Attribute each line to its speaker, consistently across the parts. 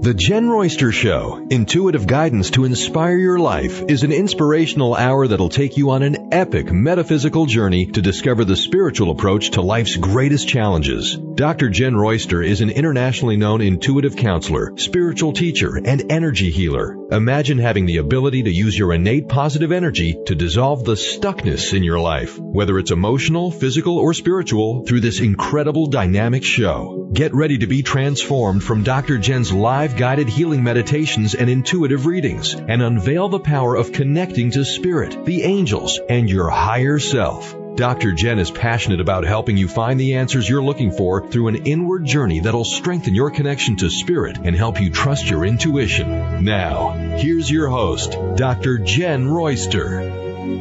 Speaker 1: The Jen Royster Show, intuitive guidance to inspire your life, is an inspirational hour that'll take you on an epic metaphysical journey to discover the spiritual approach to life's greatest challenges. Dr. Jen Royster is an internationally known intuitive counselor, spiritual teacher, and energy healer. Imagine having the ability to use your innate positive energy to dissolve the stuckness in your life, whether it's emotional, physical, or spiritual, through this incredible dynamic show. Get ready to be transformed from Dr. Jen's live guided healing meditations and intuitive readings, and unveil the power of connecting to spirit, the angels, and your higher self. Dr. Jen is passionate about helping you find the answers you're looking for through an inward journey that'll strengthen your connection to spirit and help you trust your intuition. Now, here's your host, Dr. Jen Royster.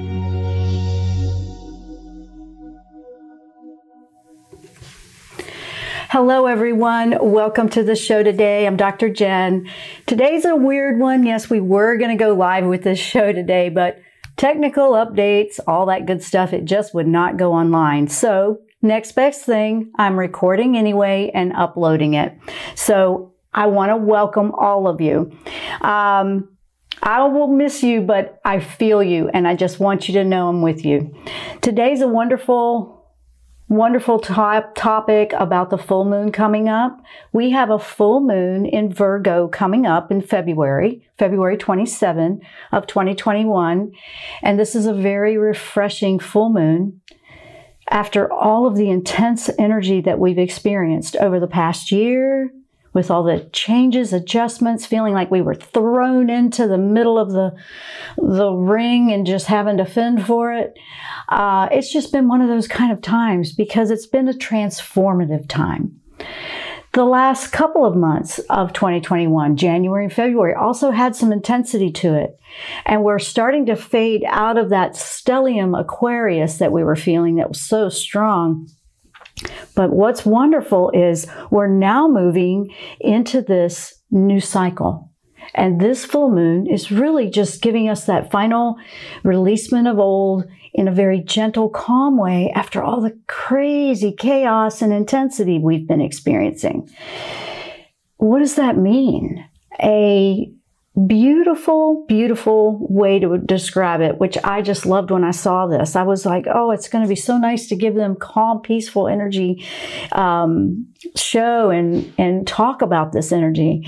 Speaker 2: Hello, everyone. Welcome to the show today. I'm Dr. Jen. Today's a weird one. Yes, we were going to go live with this show today, but technical updates, all that good stuff, it just would not go online. So next best thing, I'm recording anyway and uploading it. So I want to welcome all of you. I will miss you, but I feel you, and I just want you to know I'm with you. Today's a wonderful topic about the full moon coming up. We have a full moon in Virgo coming up in February 27 of 2021. And this is a very refreshing full moon after all of the intense energy that we've experienced over the past year, with all the changes, adjustments, feeling like we were thrown into the middle of the ring and just having to fend for it. It's just been one of those kind of times because it's been a transformative time. The last couple of months of 2021, January and February, also had some intensity to it. And we're starting to fade out of that stellium Aquarius that we were feeling that was so strong. But what's wonderful is we're now moving into this new cycle. And this full moon is really just giving us that final releasement of old in a very gentle, calm way after all the crazy chaos and intensity we've been experiencing. What does that mean? A beautiful, beautiful way to describe it, which I just loved when I saw this. I was like, oh, it's going to be so nice to give them calm, peaceful energy show and talk about this energy.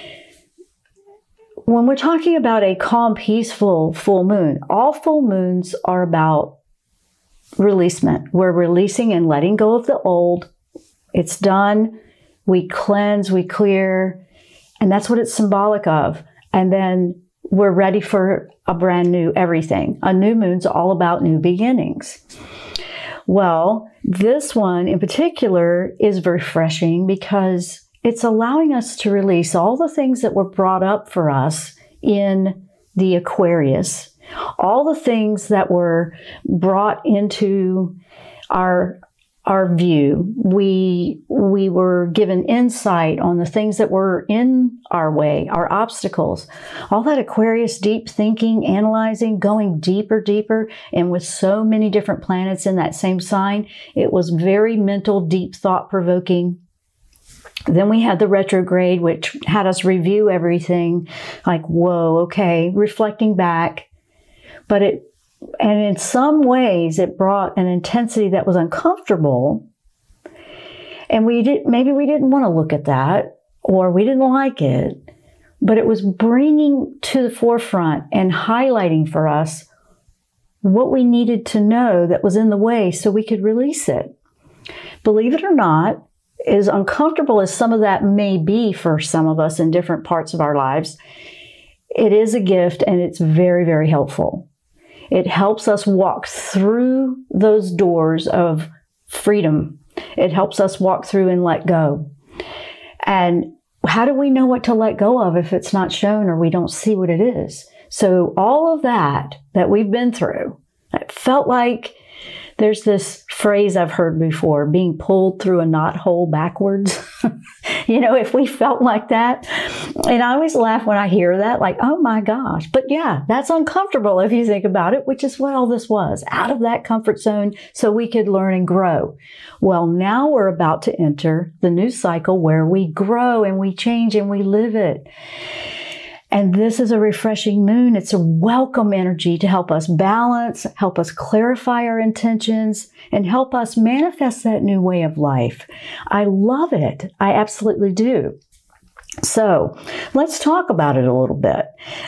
Speaker 2: When we're talking about a calm, peaceful full moon, all full moons are about releasement. We're releasing and letting go of the old. It's done. We cleanse, we clear, and that's what it's symbolic of. And then we're ready for a brand new everything. A new moon's all about new beginnings. Well, this one in particular is refreshing because it's allowing us to release all the things that were brought up for us in the Aquarius, all the things that were brought into our view. We were given insight on the things that were in our way, our obstacles. All that Aquarius deep thinking, analyzing, going deeper, and with so many different planets in that same sign, it was very mental, deep, thought-provoking. Then we had the retrograde, which had us review everything, like, whoa, okay, reflecting back. And in some ways, it brought an intensity that was uncomfortable. And maybe we didn't want to look at that, or we didn't like it, but it was bringing to the forefront and highlighting for us what we needed to know that was in the way so we could release it. Believe it or not, as uncomfortable as some of that may be for some of us in different parts of our lives, it is a gift and it's very, very helpful. It helps us walk through those doors of freedom. It helps us walk through and let go. And how do we know what to let go of if it's not shown or we don't see what it is? So all of that we've been through, it felt like There's this phrase I've heard before, being pulled through a knothole backwards. If we felt like that. And I always laugh when I hear that, like, oh my gosh. But yeah, that's uncomfortable if you think about it, which is what all this was, out of that comfort zone so we could learn and grow. Well, now we're about to enter the new cycle where we grow and we change and we live it. And this is a refreshing moon. It's a welcome energy to help us balance, help us clarify our intentions, and help us manifest that new way of life. I love it. I absolutely do. So let's talk about it a little bit.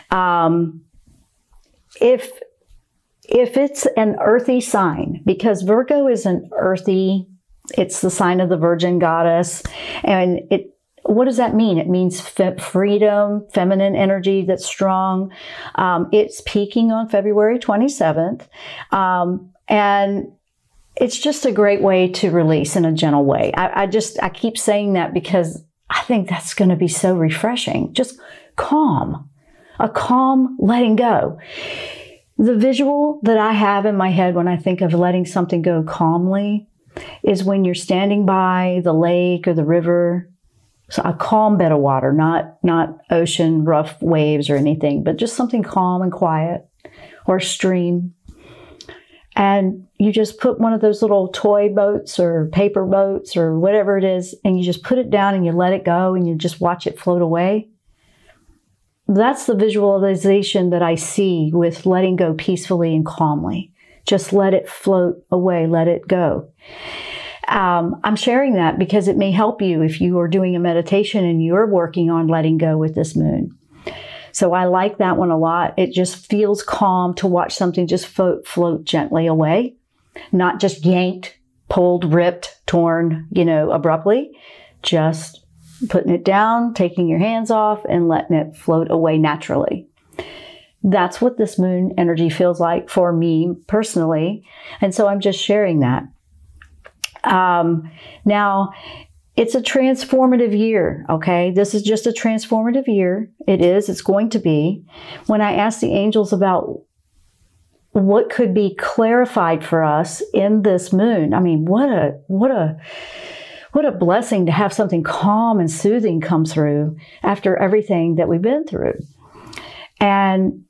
Speaker 2: If it's an earthy sign, because Virgo is an earthy, it's the sign of the Virgin goddess, and what does that mean? It means freedom, feminine energy that's strong. It's peaking on February 27th. And it's just a great way to release in a gentle way. I keep saying that because I think that's going to be so refreshing. Just calm, a calm letting go. The visual that I have in my head when I think of letting something go calmly is when you're standing by the lake or the river. So a calm bed of water, not ocean, rough waves or anything, but just something calm and quiet, or a stream. And you just put one of those little toy boats or paper boats or whatever it is, and you just put it down and you let it go and you just watch it float away. That's the visualization that I see with letting go peacefully and calmly. Just let it float away, let it go. I'm sharing that because it may help you if you are doing a meditation and you're working on letting go with this moon. So I like that one a lot. It just feels calm to watch something just float gently away, not just yanked, pulled, ripped, torn, abruptly. Just putting it down, taking your hands off, and letting it float away naturally. That's what this moon energy feels like for me personally. And so I'm just sharing that. Now, it's a transformative year, okay? This is just a transformative year. It's going to be. When I asked the angels about what could be clarified for us in this moon, I mean, what a blessing to have something calm and soothing come through after everything that we've been through. And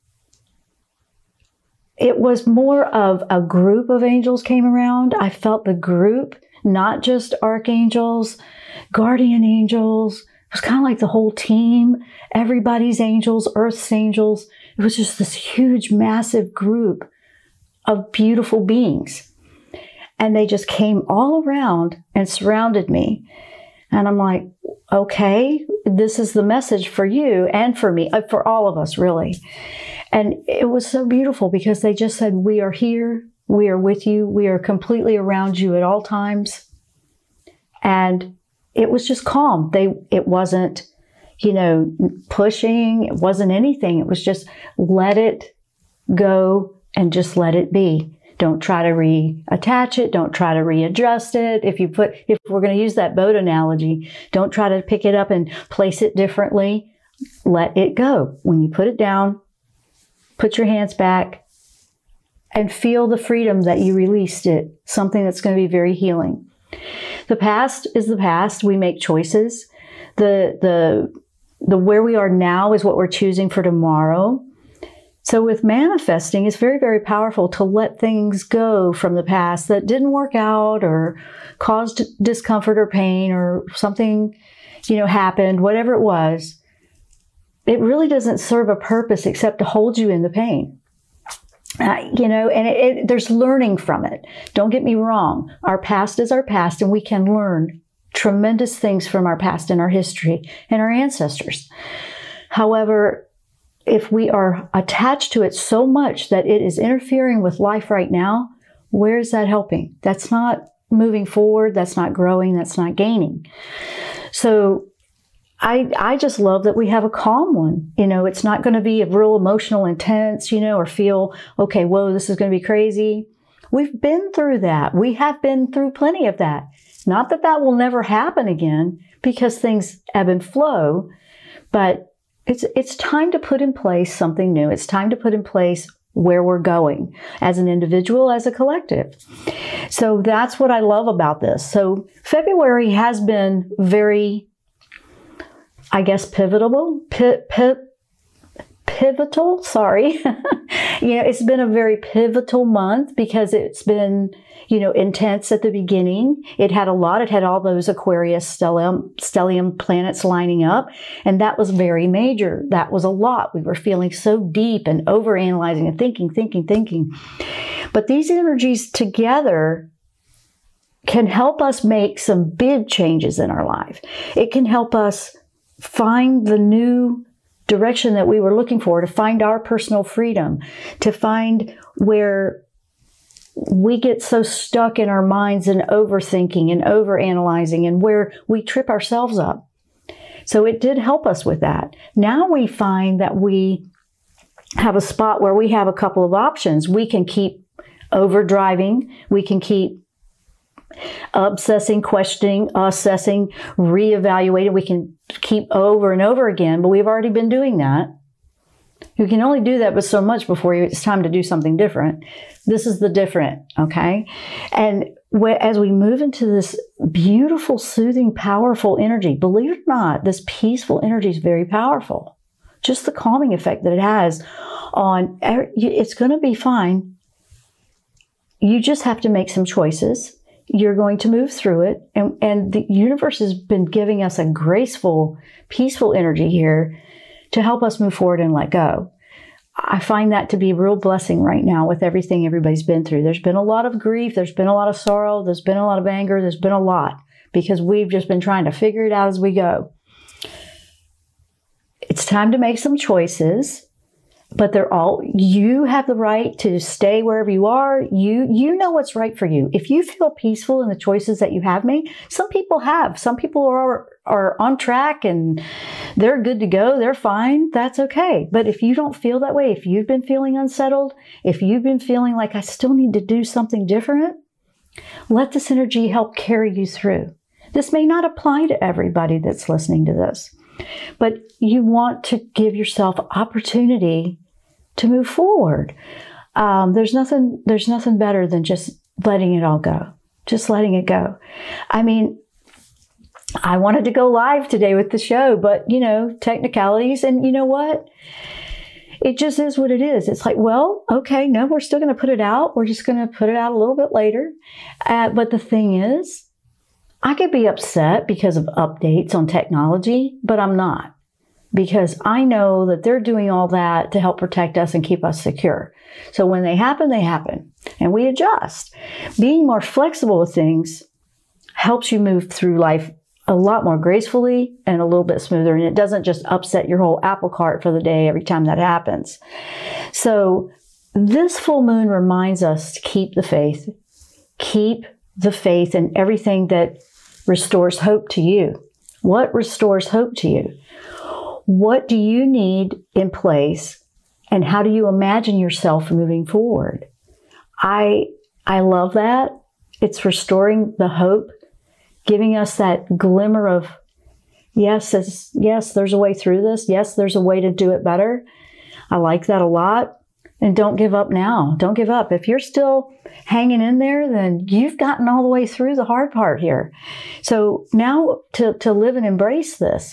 Speaker 2: it was more of a group of angels came around. I felt the group, not just archangels, guardian angels. It was kind of like the whole team, everybody's angels, Earth's angels. It was just this huge, massive group of beautiful beings. And they just came all around and surrounded me. And I'm like, okay, this is the message for you and for me, for all of us, really. And it was so beautiful because they just said, we are here, we are with you, we are completely around you at all times. And it was just calm. It wasn't, pushing, it wasn't anything. It was just let it go and just let it be. Don't try to reattach it. Don't try to readjust it. If we're going to use that boat analogy, don't try to pick it up and place it differently. Let it go. When you put it down, put your hands back and feel the freedom that you released it. Something that's going to be very healing. The past is the past. We make choices. The where we are now is what we're choosing for tomorrow. So with manifesting, it's very, very powerful to let things go from the past that didn't work out or caused discomfort or pain or something, happened, whatever it was. It really doesn't serve a purpose except to hold you in the pain. And there's learning from it. Don't get me wrong. Our past is our past, and we can learn tremendous things from our past and our history and our ancestors. However, if we are attached to it so much that it is interfering with life right now, where is that helping? That's not moving forward. That's not growing. That's not gaining. So I just love that we have a calm one. It's not going to be a real emotional intense, or feel, okay, whoa, this is going to be crazy. We've been through that. We have been through plenty of that. Not that that will never happen again because things ebb and flow, but it's time to put in place something new. It's time to put in place where we're going as an individual, as a collective. So that's what I love about this. So February has been very, I guess, pivotal, sorry. It's been a very pivotal month because it's been, intense at the beginning. It had all those Aquarius stellium planets lining up, and that was very major. That was a lot. We were feeling so deep and overanalyzing and thinking. But these energies together can help us make some big changes in our life. It can help us find the new direction that we were looking for, to find our personal freedom, to find where we get so stuck in our minds and overthinking and overanalyzing, and where we trip ourselves up. So it did help us with that. Now we find that we have a spot where we have a couple of options. We can keep overdriving. We can keep obsessing, questioning, assessing, reevaluating. We can keep over and over again, but we've already been doing that. You can only do that but so much before it's time to do something different. This is the different, okay? And as we move into this beautiful, soothing, powerful energy, believe it or not, this peaceful energy is very powerful. Just the calming effect that it has on, it's going to be fine. You just have to make some choices. You're going to move through it. And the universe has been giving us a graceful, peaceful energy here to help us move forward and let go. I find that to be a real blessing right now with everything everybody's been through. There's been a lot of grief. There's been a lot of sorrow. There's been a lot of anger. There's been a lot because we've just been trying to figure it out as we go. It's time to make some choices. But you have the right to stay wherever you are. You know what's right for you. If you feel peaceful in the choices that you have made, some people have. Some people are on track and they're good to go. They're fine. That's okay. But if you don't feel that way, if you've been feeling unsettled, if you've been feeling like I still need to do something different, let this energy help carry you through. This may not apply to everybody that's listening to this. But you want to give yourself opportunity to move forward. There's nothing better than just letting it all go. Just letting it go. I mean, I wanted to go live today with the show, but technicalities, and you know what? It just is what it is. It's like, well, okay, no, we're still going to put it out. We're just going to put it out a little bit later. But the thing is, I could be upset because of updates on technology, but I'm not, because I know that they're doing all that to help protect us and keep us secure. So when they happen, and we adjust. Being more flexible with things helps you move through life a lot more gracefully and a little bit smoother, and it doesn't just upset your whole apple cart for the day every time that happens. So this full moon reminds us to keep the faith. Keep the faith in everything that restores hope to you. What restores hope to you? What do you need in place, and how do you imagine yourself moving forward? I love that. It's restoring the hope, giving us that glimmer of, yes, there's a way through this. Yes, there's a way to do it better. I like that a lot. And don't give up now. Don't give up. If you're still hanging in there, then you've gotten all the way through the hard part here. So now to live and embrace this.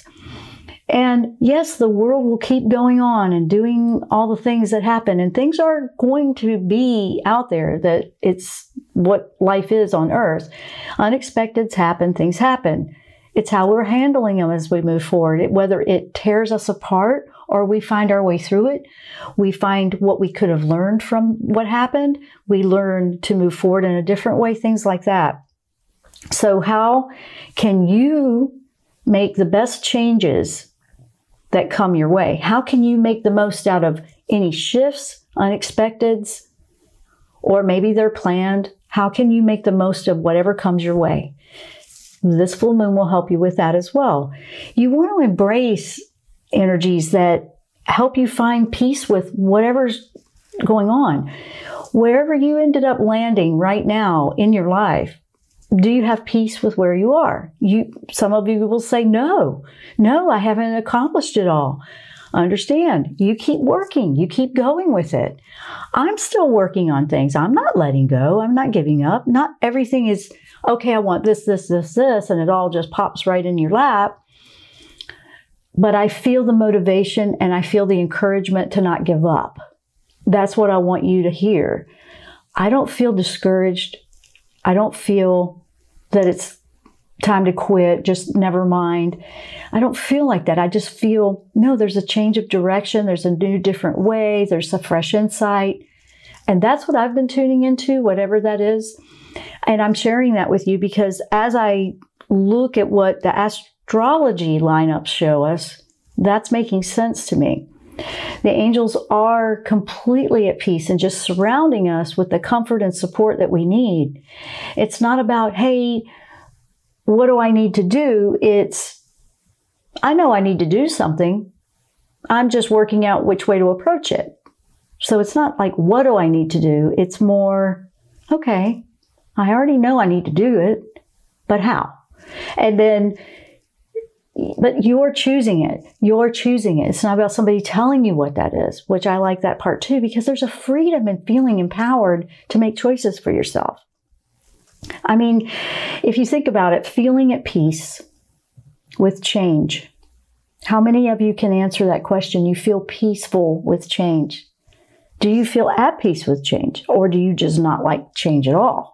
Speaker 2: And yes, the world will keep going on and doing all the things that happen. And things are going to be out there, that it's what life is on Earth. Unexpecteds happen. Things happen. It's how we're handling them as we move forward. Whether it tears us apart or we find our way through it, we find what we could have learned from what happened. We learn to move forward in a different way, things like that. So how can you make the best changes that come your way? How can you make the most out of any shifts, unexpecteds, or maybe they're planned? How can you make the most of whatever comes your way? This full moon will help you with that as well. You want to embrace energies that help you find peace with whatever's going on. Wherever you ended up landing right now in your life, do you have peace with where you are? Some of you will say, no, I haven't accomplished it all. understand. You keep working. You keep going with it. I'm still working on things. I'm not letting go. I'm not giving up. Not everything is, okay, I want this, and it all just pops right in your lap. But I feel the motivation and I feel the encouragement to not give up. That's what I want you to hear. I don't feel discouraged. I don't feel that it's time to quit, just never mind. I don't feel like that. I just feel, no, there's a change of direction. There's a new, different way. There's a fresh insight. And that's what I've been tuning into, whatever that is. And I'm sharing that with you because as I look at what the astrology lineups show us, that's making sense to me. The angels are completely at peace and just surrounding us with the comfort and support that we need. It's not about, hey, what do I need to do? It's, I know I need to do something. I'm just working out which way to approach it. So it's not like, what do I need to do? It's more, okay, I already know I need to do it, but how? And then, but you're choosing it. You're choosing it. It's not about somebody telling you what that is, which I like that part too, because there's a freedom in feeling empowered to make choices for yourself. I mean, if you think about it, feeling at peace with change. How many of you can answer that question? You feel peaceful with change. Do you feel at peace with change? Or do you just not like change at all?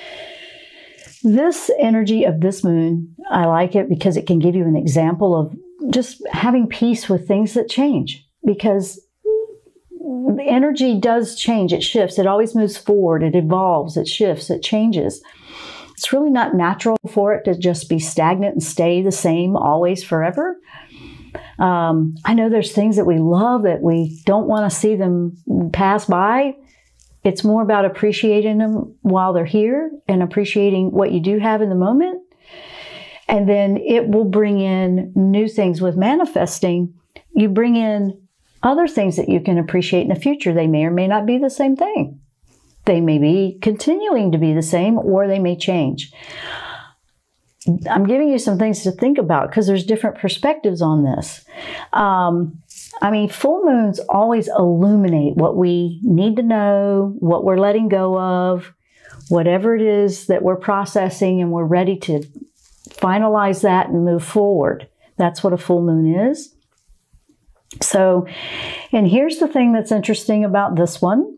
Speaker 2: This energy of this moon, I like it because it can give you an example of just having peace with things that change. Because the energy does change. It shifts. It always moves forward. It evolves. It shifts. It changes. It's really not natural for it to just be stagnant and stay the same always forever. I know there's things that we love that we don't want to see them pass by. It's more about appreciating them while they're here and appreciating what you do have in the moment. And then it will bring in new things with manifesting. You bring in other things that you can appreciate in the future. They may or may not be the same thing. They may be continuing to be the same, or they may change. I'm giving you some things to think about because there's different perspectives on this. I mean, full moons always illuminate what we need to know, what we're letting go of, whatever it is that we're processing, and we're ready to finalize that and move forward. That's what a full moon is. So, and here's the thing that's interesting about this one.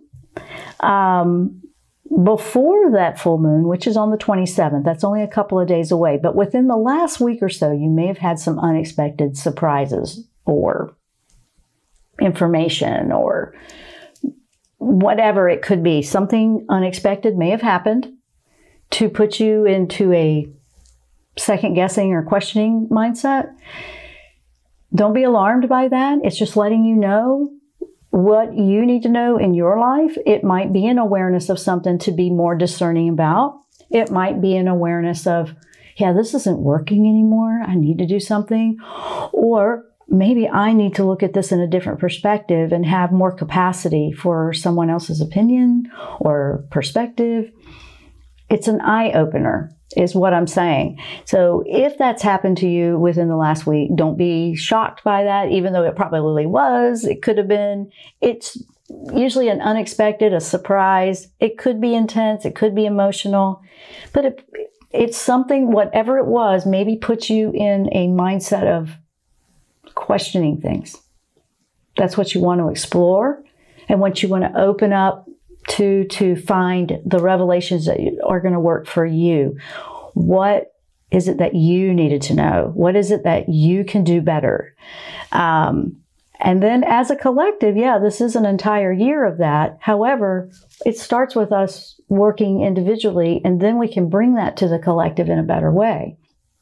Speaker 2: Before that full moon, which is on the 27th, that's only a couple of days away, but within the last week or so, you may have had some unexpected surprises or information or whatever it could be. Something unexpected may have happened to put you into a second guessing or questioning mindset. Don't be alarmed by that. It's just letting you know what you need to know in your life. It might be an awareness of something to be more discerning about. It might be an awareness of, yeah, this isn't working anymore. I need to do something. Or maybe I need to look at this in a different perspective and have more capacity for someone else's opinion or perspective. It's an eye-opener, is what I'm saying. So if that's happened to you within the last week, don't be shocked by that, even though it probably was. It could have been. It's usually an unexpected, a surprise. It could be intense. It could be emotional. But it's something, whatever it was, maybe puts you in a mindset of questioning things. That's what you want to explore and what you want to open up to find the revelations that are going to work for you. What is it that you needed to know? What is it that you can do better? And then as a collective, yeah, this is an entire year of that. However, it starts with us working individually, and then we can bring that to the collective in a better way.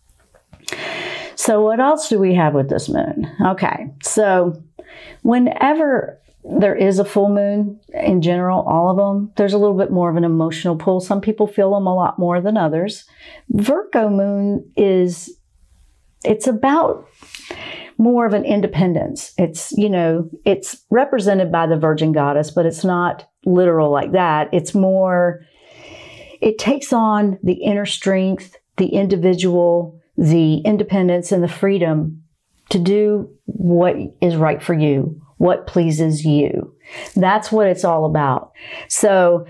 Speaker 2: So what else do we have with this moon? Okay, so whenever there is a full moon, in general, all of them, there's a little bit more of an emotional pull. Some people feel them a lot more than others. Virgo moon it's about more of an independence. It's, it's represented by the Virgin Goddess, but it's not literal like that. It's more, it takes on the inner strength, the individual, the independence, and the freedom to do what is right for you, what pleases you. That's what it's all about. So,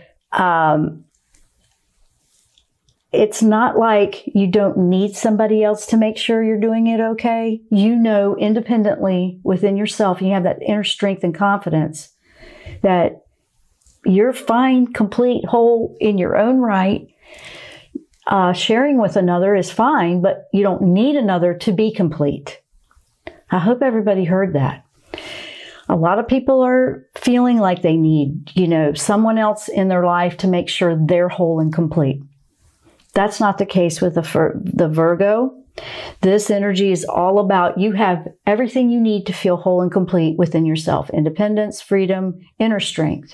Speaker 2: it's not like you don't need somebody else to make sure you're doing it okay. You know independently within yourself, you have that inner strength and confidence that you're fine, complete, whole in your own right. Sharing with another is fine, but you don't need another to be complete. I hope everybody heard that. A lot of people are feeling like they need, someone else in their life to make sure they're whole and complete. That's not the case with the Virgo. This energy is all about you have everything you need to feel whole and complete within yourself. Independence, freedom, inner strength.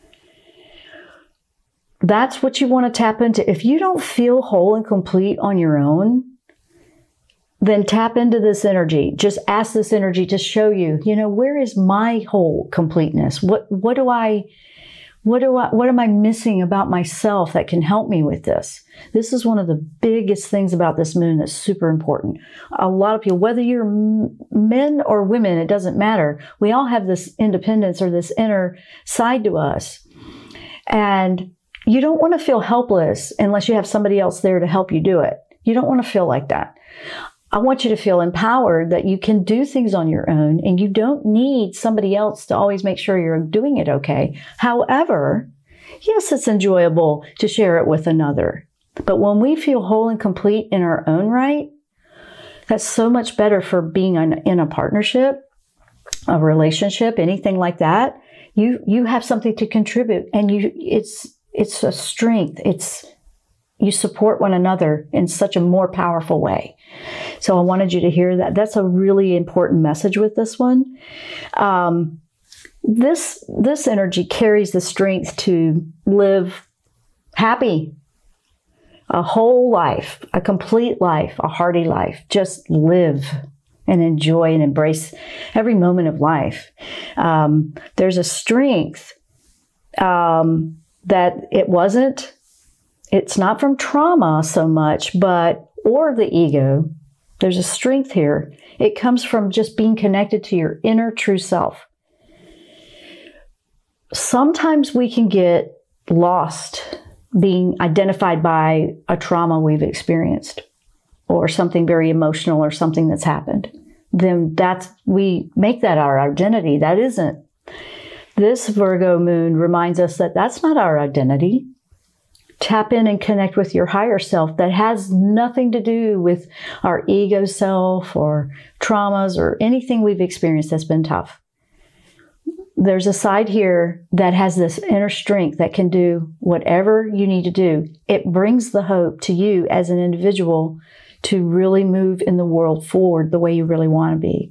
Speaker 2: That's what you want to tap into. If you don't feel whole and complete on your own, then tap into this energy. Just ask this energy to show you, where is my whole completeness? What am I missing about myself that can help me with this? This is one of the biggest things about this moon that's super important. A lot of people, whether you're men or women, it doesn't matter. We all have this independence or this inner side to us. And you don't want to feel helpless unless you have somebody else there to help you do it. You don't want to feel like that. I want you to feel empowered that you can do things on your own and you don't need somebody else to always make sure you're doing it okay. However, yes, it's enjoyable to share it with another. But when we feel whole and complete in our own right, that's so much better for being in a partnership, a relationship, anything like that. You have something to contribute and it's a strength. You support one another in such a more powerful way. So I wanted you to hear that. That's a really important message with this one. This energy carries the strength to live happy, a whole life, a complete life, a hearty life. Just live and enjoy and embrace every moment of life. There's a strength that it's not from trauma so much, or the ego. There's a strength here. It comes from just being connected to your inner true self. Sometimes we can get lost being identified by a trauma we've experienced or something very emotional or something that's happened. Then we make that our identity. That isn't. This Virgo moon reminds us that that's not our identity. Tap in and connect with your higher self. That has nothing to do with our ego self or traumas or anything we've experienced that's been tough. There's a side here that has this inner strength that can do whatever you need to do. It brings the hope to you as an individual to really move in the world forward the way you really want to be.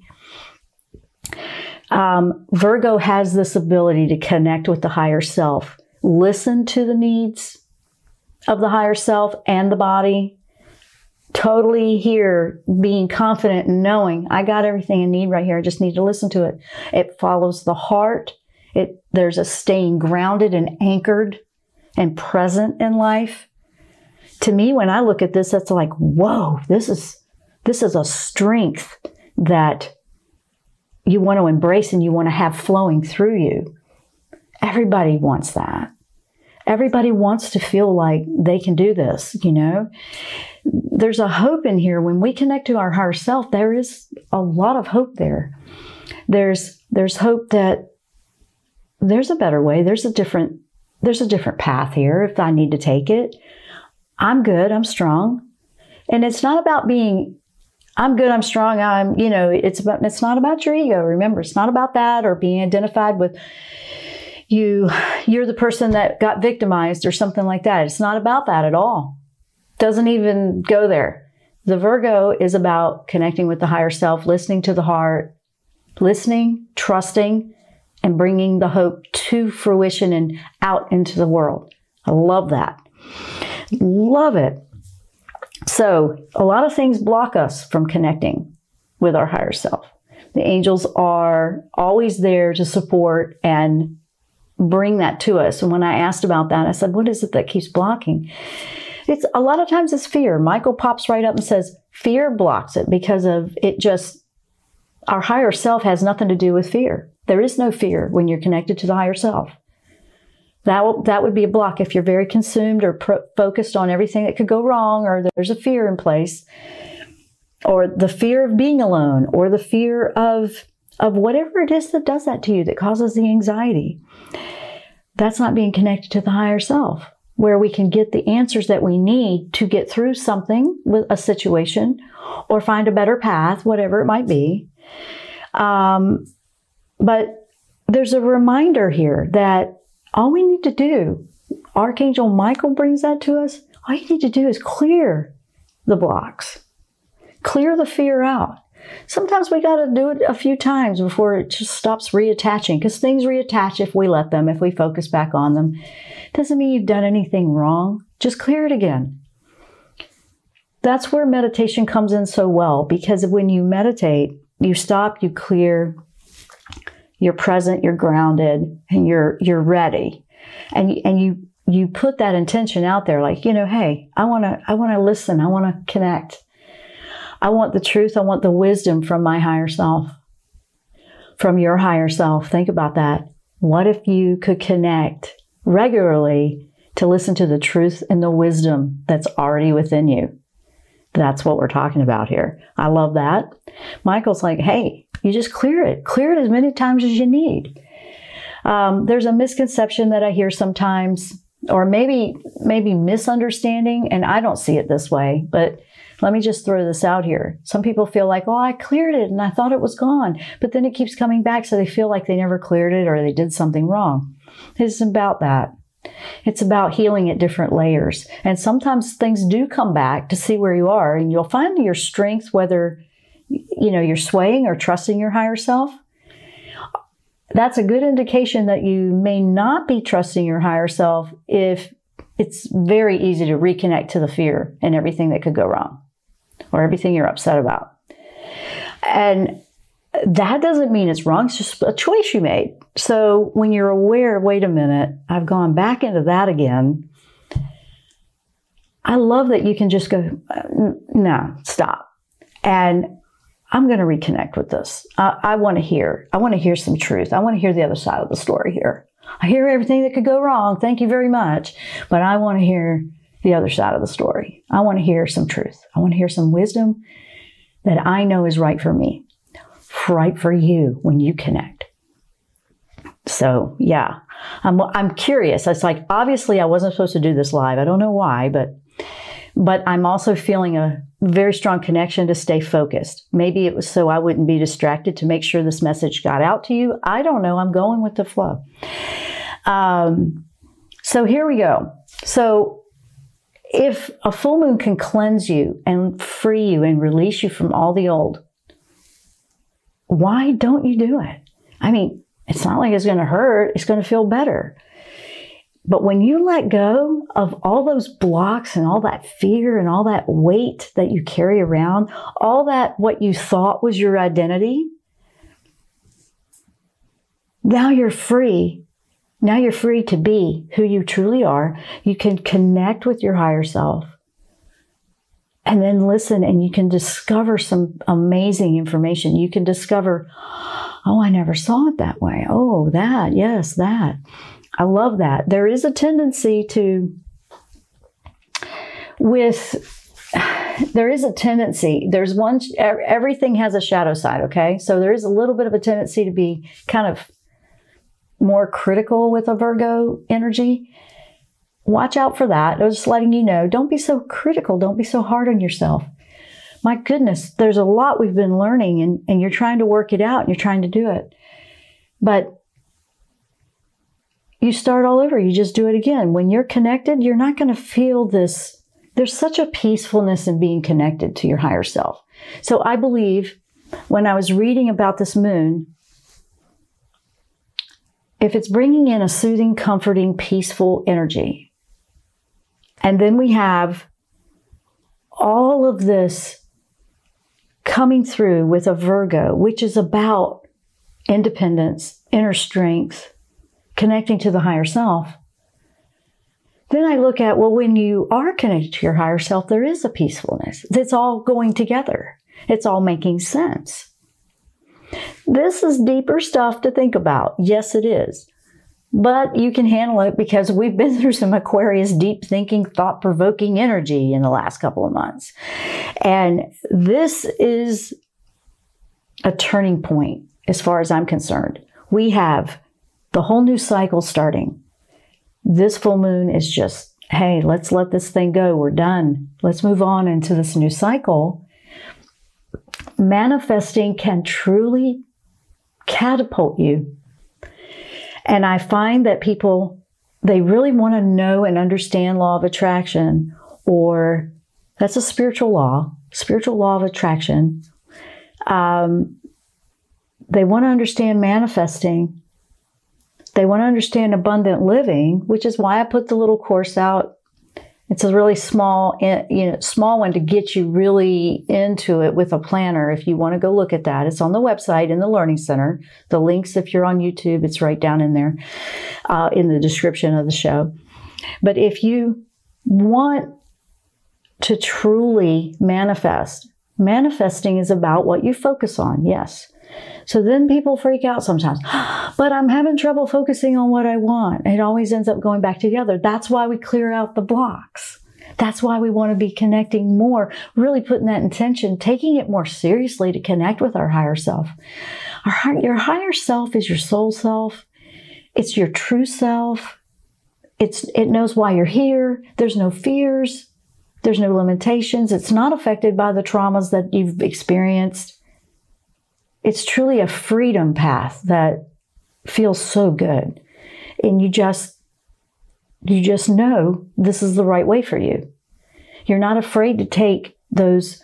Speaker 2: Virgo has this ability to connect with the higher self, listen to the needs of the higher self and the body. Totally here, being confident and knowing I got everything I need right here. I just need to listen to it. It follows the heart. There's a staying grounded and anchored and present in life. To me, when I look at this, that's like, whoa, this is a strength that you want to embrace and you want to have flowing through you. Everybody wants that. Everybody wants to feel like they can do this, There's a hope in here. When we connect to our higher self, there is a lot of hope there. There's hope that there's a better way. There's a different path here if I need to take it. I'm good. I'm strong. And it's not about being, I'm good. I'm strong. It's not about your ego. Remember, it's not about that or being identified with you're the person that got victimized or something like that. It's not about that at all. Doesn't even go there. The Virgo is about connecting with the higher self, listening to the heart, listening, trusting, and bringing the hope to fruition and out into the world. I love that. Love it. So a lot of things block us from connecting with our higher self. The angels are always there to support and bring that to us. And when I asked about that, I said, what is it that keeps blocking? It's a lot of times it's fear. Michael pops right up and says, fear blocks it because of it just, Our higher self has nothing to do with fear. There is no fear when you're connected to the higher self. That would be a block if you're very consumed or focused on everything that could go wrong, or there's a fear in place, or the fear of being alone, or the fear of whatever it is that does that to you, that causes the anxiety. That's not being connected to the higher self, where we can get the answers that we need to get through something with a situation or find a better path, whatever it might be. But there's a reminder here that all we need to do, Archangel Michael brings that to us, all you need to do is clear the blocks, clear the fear out. Sometimes we got to do it a few times before it just stops reattaching, because things reattach if we let them, if we focus back on them. Doesn't mean you've done anything wrong. Just clear it again. That's where meditation comes in so well, because when you meditate, you stop, you clear, you're present, you're grounded, and you're ready. And you put that intention out there, like, hey, I want to listen. I want to connect. I want the truth. I want the wisdom from my higher self, from your higher self. Think about that. What if you could connect regularly to listen to the truth and the wisdom that's already within you? That's what we're talking about here. I love that. Michael's like, hey, you just clear it. Clear it as many times as you need. There's a misconception that I hear sometimes, or maybe misunderstanding, and I don't see it this way, but let me just throw this out here. Some people feel like, I cleared it and I thought it was gone, but then it keeps coming back, so they feel like they never cleared it or they did something wrong. It's about that. It's about healing at different layers. And sometimes things do come back to see where you are, and you'll find your strength, whether you're swaying or trusting your higher self. That's a good indication that you may not be trusting your higher self if it's very easy to reconnect to the fear and everything that could go wrong or everything you're upset about. And that doesn't mean it's wrong. It's just a choice you made. So when you're aware, wait a minute, I've gone back into that again. I love that you can just go, no, stop. And I'm going to reconnect with this. I want to hear some truth. I want to hear the other side of the story here. I hear everything that could go wrong. Thank you very much. But I want to hear the other side of the story. I want to hear some truth. I want to hear some wisdom that I know is right for me, right for you when you connect. So yeah, I'm curious. It's like, obviously I wasn't supposed to do this live. I don't know why, but I'm also feeling a very strong connection to stay focused. Maybe it was so I wouldn't be distracted, to make sure this message got out to you. I don't know. I'm going with the flow. So here we go. So if a full moon can cleanse you and free you and release you from all the old, why don't you do it? I mean, it's not like it's going to hurt. It's going to feel better. But when you let go of all those blocks and all that fear and all that weight that you carry around, all that what you thought was your identity, now you're free. Now you're free to be who you truly are. You can connect with your higher self and then listen, and you can discover some amazing information. You can discover, oh, I never saw it that way. Oh, that, yes, that. I love that. There is a tendency everything has a shadow side, okay? So there is a little bit of a tendency to be kind of more critical with a Virgo energy. Watch out for that. I was just letting you know, don't be so critical. Don't be so hard on yourself. My goodness, there's a lot we've been learning, and you're trying to work it out and you're trying to do it. But you start all over. You just do it again. When you're connected, you're not going to feel this. There's such a peacefulness in being connected to your higher self. So I believe when I was reading about this moon, if it's bringing in a soothing, comforting, peaceful energy, and then we have all of this coming through with a Virgo, which is about independence, inner strength, connecting to the higher self, then I look at, well, when you are connected to your higher self, there is a peacefulness. It's all going together. It's all making sense. This is deeper stuff to think about. Yes, it is. But you can handle it because we've been through some Aquarius deep thinking, thought-provoking energy in the last couple of months. And this is a turning point as far as I'm concerned. We have the whole new cycle starting. This full moon is just, hey, let's let this thing go. We're done. Let's move on into this new cycle. Manifesting can truly catapult you. And I find that people, they really want to know and understand law of attraction, or that's a spiritual law of attraction. They want to understand manifesting. They want to understand abundant living, which is why I put the little course out. It's a really small one to get you really into it with a planner. If you want to go look at that, it's on the website in the Learning Center. The links, if you're on YouTube, it's right down in there in the description of the show. But if you want to truly manifest, manifesting is about what you focus on, yes. So then people freak out sometimes. But I'm having trouble focusing on what I want. It always ends up going back to the other. That's why we clear out the blocks. That's why we want to be connecting more, really putting that intention, taking it more seriously to connect with our higher self. Your higher self is your soul self. It's your true self. It knows why you're here. There's no fears. There's no limitations. It's not affected by the traumas that you've experienced. It's truly a freedom path that feels so good. And you just know this is the right way for you. You're not afraid to take those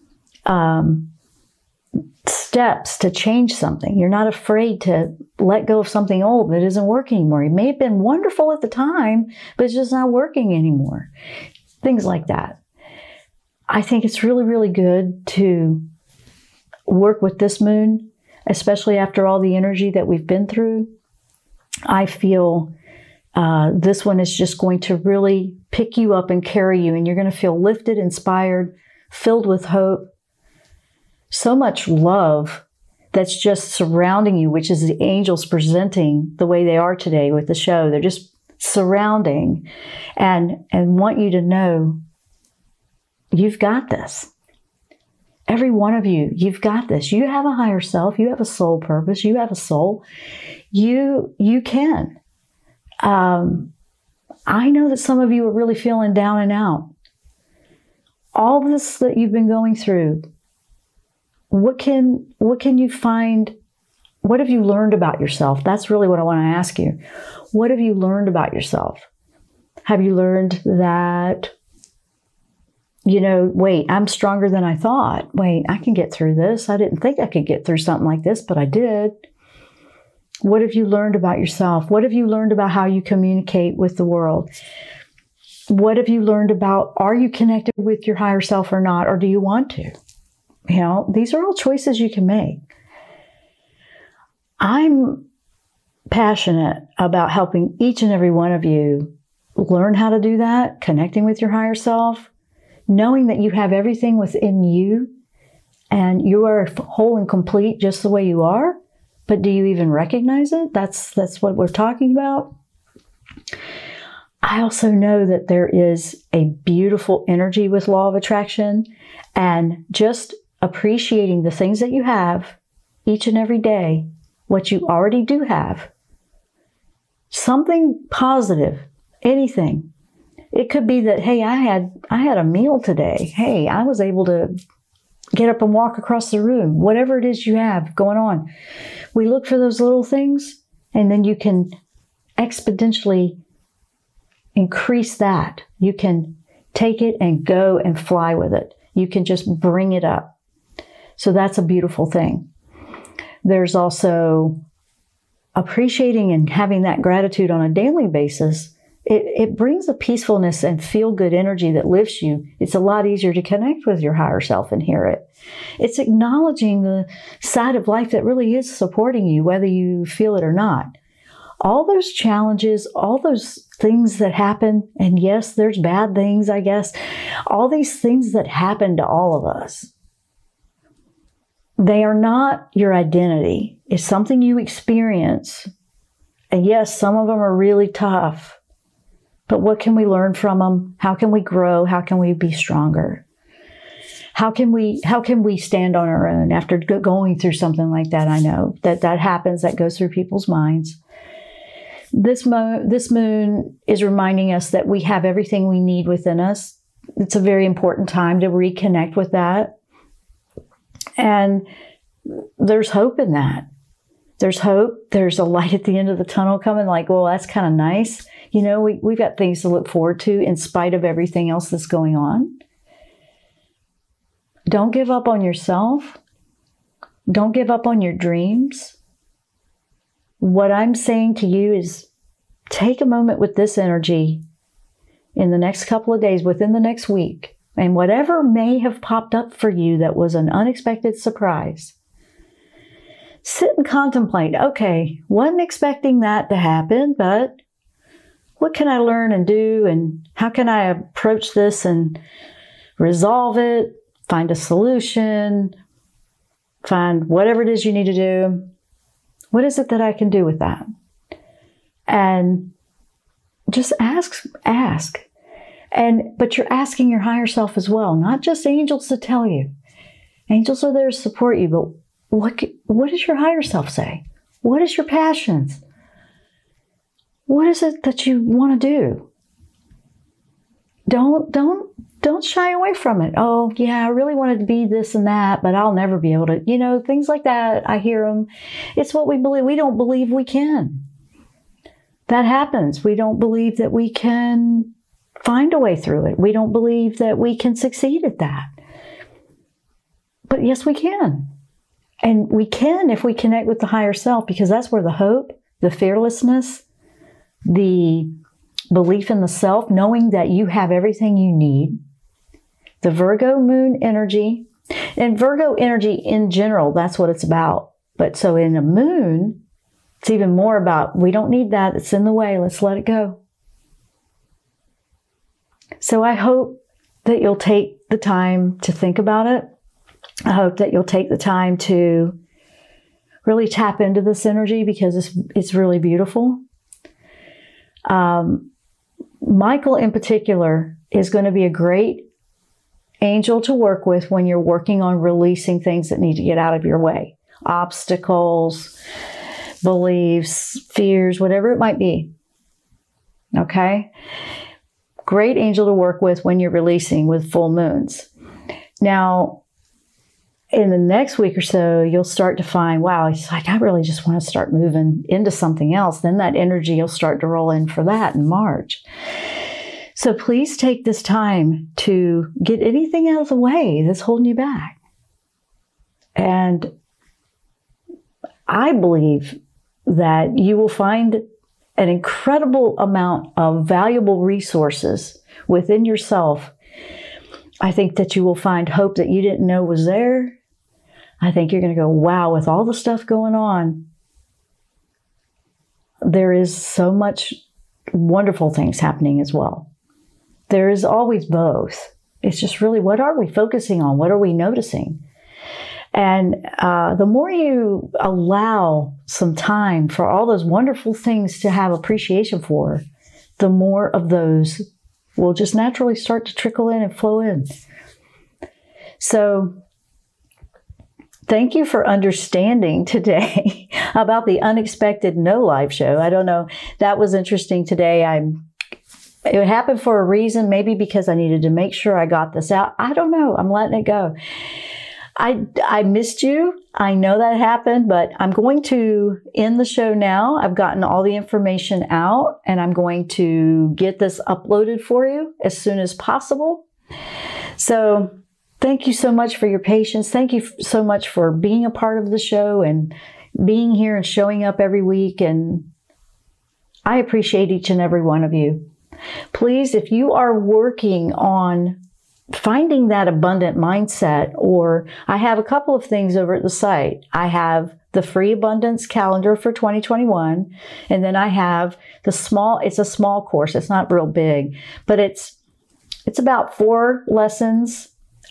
Speaker 2: steps to change something. You're not afraid to let go of something old that isn't working anymore. It may have been wonderful at the time, but it's just not working anymore. Things like that. I think it's really, really good to work with this moon, especially after all the energy that we've been through. I feel this one is just going to really pick you up and carry you, and you're going to feel lifted, inspired, filled with hope. So much love that's just surrounding you, which is the angels presenting the way they are today with the show. They're just surrounding and want you to know you've got this. Every one of you, you've got this. You have a higher self. You have a soul purpose. You have a soul. You can. I know that some of you are really feeling down and out. All this that you've been going through, what can you find? What have you learned about yourself? That's really what I want to ask you. What have you learned about yourself? Have you learned that, wait, I'm stronger than I thought. Wait, I can get through this. I didn't think I could get through something like this, but I did. What have you learned about yourself? What have you learned about how you communicate with the world? What have you learned about, are you connected with your higher self or not? Or do you want to? These are all choices you can make. I'm passionate about helping each and every one of you learn how to do that, connecting with your higher self, knowing that you have everything within you and you are whole and complete just the way you are. But do you even recognize it? That's what we're talking about. I also know that there is a beautiful energy with law of attraction, and just appreciating the things that you have each and every day, what you already do have. Something positive, anything. It could be that, hey, I had a meal today. Hey, I was able to get up and walk across the room. Whatever it is you have going on. We look for those little things, and then you can exponentially increase that. You can take it and go and fly with it. You can just bring it up. So that's a beautiful thing. There's also appreciating and having that gratitude on a daily basis. It brings a peacefulness and feel-good energy that lifts you. It's a lot easier to connect with your higher self and hear it. It's acknowledging the side of life that really is supporting you, whether you feel it or not. All those challenges, all those things that happen, and yes, there's bad things, I guess. All these things that happen to all of us. They are not your identity. It's something you experience. And yes, some of them are really tough. But what can we learn from them? How can we grow? How can we be stronger? How can we stand on our own after going through something like that? I know that happens, that goes through people's minds. This moon is reminding us that we have everything we need within us. It's a very important time to reconnect with that. And there's hope in that. There's hope. There's a light at the end of the tunnel coming, like, well, that's kind of nice. You know, we've got things to look forward to in spite of everything else that's going on. Don't give up on yourself. Don't give up on your dreams. What I'm saying to you is take a moment with this energy in the next couple of days, within the next week, and whatever may have popped up for you that was an unexpected surprise. Sit and contemplate, okay, wasn't expecting that to happen, but what can I learn and do, and how can I approach this and resolve it? Find a solution, find whatever it is you need to do. What is it that I can do with that? And just ask. But you're asking your higher self as well, not just angels to tell you. Angels are there to support you, but what does your higher self say? What is your passions? What is it that you want to do? Don't shy away from it. Oh, yeah, I really wanted to be this and that, but I'll never be able to, things like that. I hear them. It's what we believe. We don't believe we can. That happens. We don't believe that we can find a way through it. We don't believe that we can succeed at that. But yes, we can. And we can if we connect with the higher self, because that's where the hope, the fearlessness, the belief in the self, knowing that you have everything you need, the Virgo moon energy, and Virgo energy in general, that's what it's about. But so in a moon, it's even more about, we don't need that. It's in the way. Let's let it go. So I hope that you'll take the time to think about it. I hope that you'll take the time to really tap into this energy, because it's really beautiful. Michael in particular is going to be a great angel to work with when you're working on releasing things that need to get out of your way. Obstacles, beliefs, fears, whatever it might be. Okay? Great angel to work with when you're releasing with full moons. Now, in the next week or so, you'll start to find, wow, it's like, I really just want to start moving into something else. Then that energy will start to roll in for that in March. So please take this time to get anything out of the way that's holding you back. And I believe that you will find an incredible amount of valuable resources within yourself. I think that you will find hope that you didn't know was there. I think you're going to go, wow, with all the stuff going on, there is so much wonderful things happening as well. There is always both. It's just really, what are we focusing on? What are we noticing? And the more you allow some time for all those wonderful things to have appreciation for, the more of those will just naturally start to trickle in and flow in. So thank you for understanding today about the unexpected no live show. I don't know. That was interesting today. It happened for a reason, maybe because I needed to make sure I got this out. I don't know. I'm letting it go. I missed you. I know that happened, but I'm going to end the show now. I've gotten all the information out, and I'm going to get this uploaded for you as soon as possible. So thank you so much for your patience. Thank you so much for being a part of the show and being here and showing up every week. And I appreciate each and every one of you. Please, if you are working on finding that abundant mindset, or I have a couple of things over at the site. I have the free abundance calendar for 2021. And then I have it's a small course. It's not real big, but it's about 4 lessons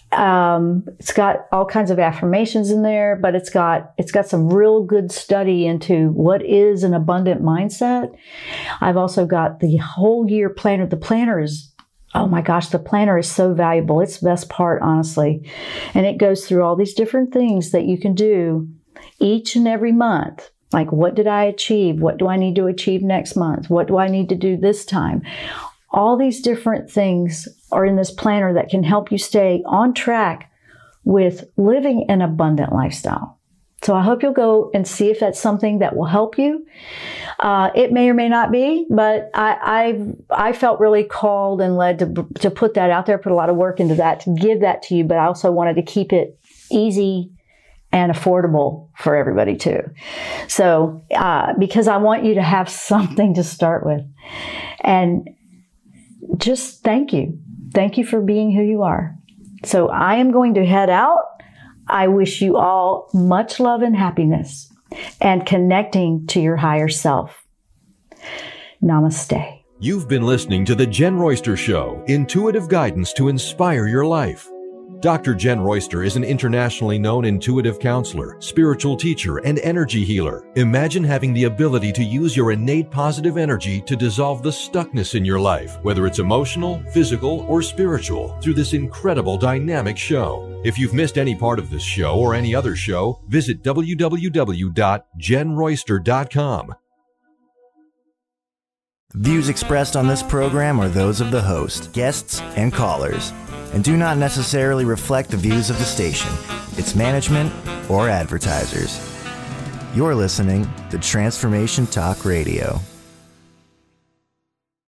Speaker 2: It's got all kinds of affirmations in there, but it's got some real good study into what is an abundant mindset. I've also got the whole year planner. The planner is, oh my gosh, the planner is so valuable. It's the best part, honestly. And it goes through all these different things that you can do each and every month. Like, what did I achieve? What do I need to achieve next month? What do I need to do this time? All these different things are in this planner that can help you stay on track with living an abundant lifestyle. So I hope you'll go and see if that's something that will help you. It may or may not be, but I felt really called and led to put that out there, put a lot of work into that, to give that to you, but I also wanted to keep it easy and affordable for everybody too. So, because I want you to have something to start with. And just thank you. Thank you for being who you are. So I am going to head out. I wish you all much love and happiness and connecting to your higher self. Namaste.
Speaker 1: You've been listening to The Jen Royster Show, intuitive guidance to inspire your life. Dr. Jen Royster is an internationally known intuitive counselor, spiritual teacher, and energy healer. Imagine having the ability to use your innate positive energy to dissolve the stuckness in your life, whether it's emotional, physical, or spiritual, through this incredible dynamic show. If you've missed any part of this show or any other show, visit www.jenroyster.com.
Speaker 3: Views expressed on this program are those of the host, guests, and callers, and do not necessarily reflect the views of the station, its management, or advertisers. You're listening to Transformation Talk Radio.